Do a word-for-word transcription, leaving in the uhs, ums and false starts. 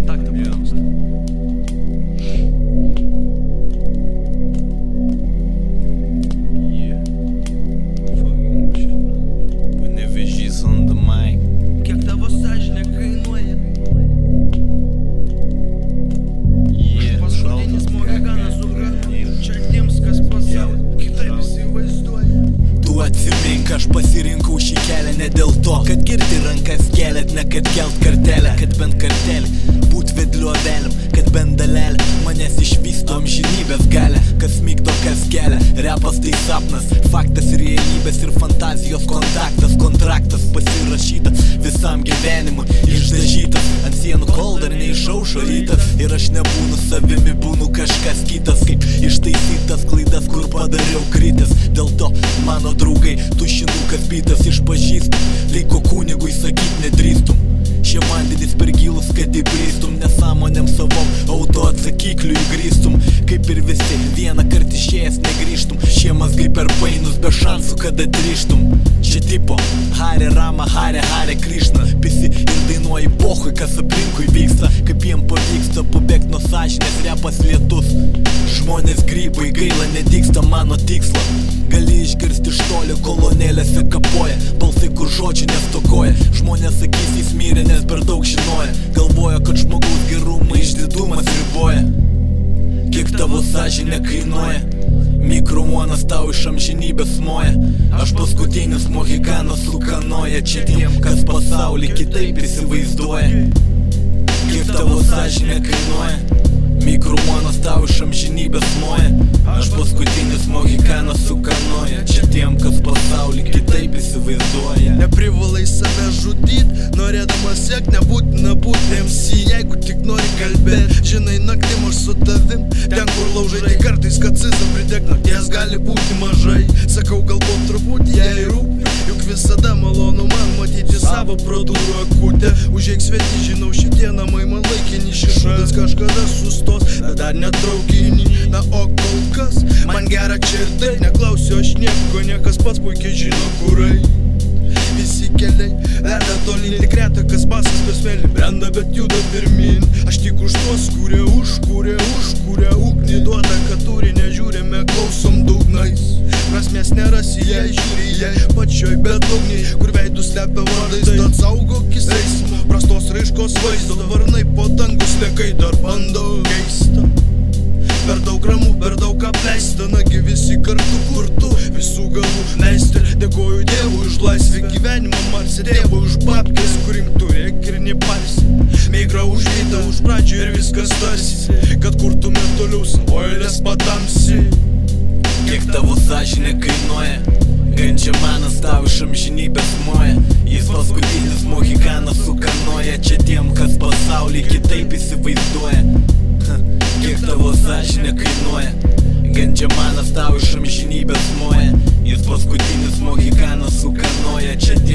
тільки так тебе просто. Kiek tavo sąžinė kainuoja? Paskutinis mohikanas sugrana. Čia tiems, kas pasaulį kitaip įsivaizduoja. Tu atsimink, aš pasirinkau šį kelią ne dėl to, kad girti rankas keliat, ne kad kelt kartelę, kad bent kartelį būt vedliu aveliam, kad bent dalelė manęs išvysto amžinybės galia, kas mygdo, kas kelia. Repas tai sapnas, faktas realybės ir fantazijos kontaktas, kontraktas pasirašytas visam gyvenimui, išdažytas ant sienų, kol dar neišaušo rytas. Ir aš nebūnu savimi, būnu kažkas kitas, kaip ištaisytas klaidas, kur padariau kritęs. Dėl to mano draugai tušinukas bitas išpažįstum, liko kunigui sakyt nedrįstum. Šie vandenys per gilus, kad įbristum, nesąmonėm savom auto atsakiklių įgrįstum. Kaip ir visi, vieną kartą išėjęs negrįžtum, šie mazgai per painus, be šansų, kad atrištum. Čia tipo Hare Rama, Hare Hare Krishna, pisi ir dainuoji pochui, kas aplinkui vyksta. Kaip jiem pavyksta pabėgt nuo sąžinės, repas lietus, žmonės grybai, gaila nedygsta mano tikslo. Gali išgirsti iš toli, kolonėlėse kapoja, balsai kur žodžių nestokoja. Žmonės sakys, jis mirė, nes per daug žinoja, galvoja, kad žmogaus gerumą išdidumas riboja. Kiek tavo sąžinė kainuoja? Mikromonas tau iš amžinybės moja. Aš paskutinis mohikanas sukanoja, čia tiem, kas pasaulį kitaip įsivaizduoja. Kiek tavo sąžinė kainuoja? Mikromonas tau iš amžinybės moja. Aš paskutinis mohikanas sukanoja, čia tiem, kas pasaulį kitaip įsivaizduoja. Neprivalai save žudyt, norėdamas siekt, nebūtina būt M C, jeigu tik nori kalbėt. Žinai, naktim aš su tavim, ten kur laužai, tai kartais kad cizą pridėk, nakties gali būti mažai. Sakau, galbūt truputį jai rūpi, juk visada malonu man matyti savo pro durų akutę. Užeik sveti, žinau, šitie namai man laikini, šis šūdas kažkada sustos, bet dar netraukinį. Na o kol kas, man gera čia ir taip, neklausiu aš nieko, niekas pats puikiai žino kurai. Visi keliai veda tolyn, tik reta kas basas per smėlį brenda, bet juda pirmin. Aš tik už tuos, kurie užkūrė, užkūrė ugnį, duoda, kad turi, nežiūrime, klausom dugnais. Prasmės nerasi, jei žiūri, jei pačioj bedugniai, kur veidus slepia vardais, tad saugokis eismo, prastos raiškos vaizdo. Varnai po dangus lėkai dar bando keista. Per daug ramų, per daug apleista, nagi visi kartu kurtu, visų galų leisti. Dėkoju Dievui už laisvę, gyvenimą Marse, tėvui už babkės, kurim turėk ir nepalsi. Meigra už vydą, už pradžią ir viskas tarsi, kad kurtume toliau savo eilės patamsi. Kiek tavo sąžinė kainuoja? Gandžiamanas tau iš amžinybės moja. Jis paskutinis mohikanas sukanoja, čia tiem, kas pasaulį kitaip įsivaizduoja. Kiek tavo sąžinė kainuoja? Gandžiamanas tau iš amžinybės moja. Jis paskutinis mohikanas sukanoja, čia tiem